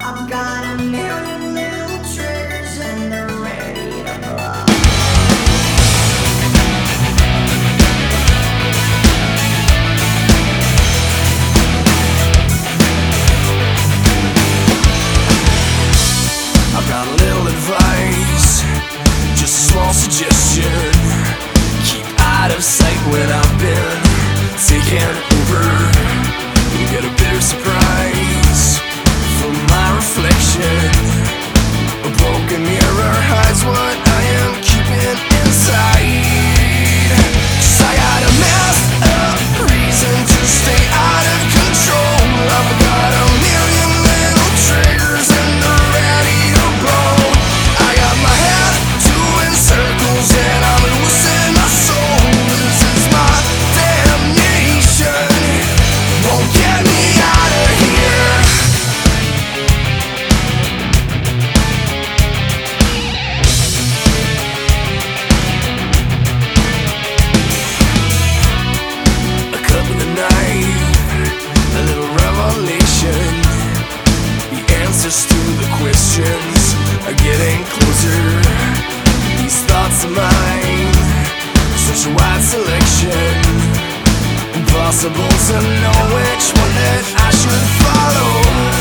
I've got a million little triggers and they're ready to blow. I've got a little advice, just a small suggestion. Keep out of sight when I've been taken over. You get a bitter surprise from my reflection. A broken mirror hides what I am keeping inside. 'Cause I got a messed up reason to stay out of control. I've got a million little triggers and they're ready to blow. I got my head doing circles and I'm losing my soul. This is my damnation, won't get me out of here. A cup of the night, a little revelation. The answers to the questions are getting closer. These thoughts of mine, such a wide selection. Impossible to know which one that I should follow.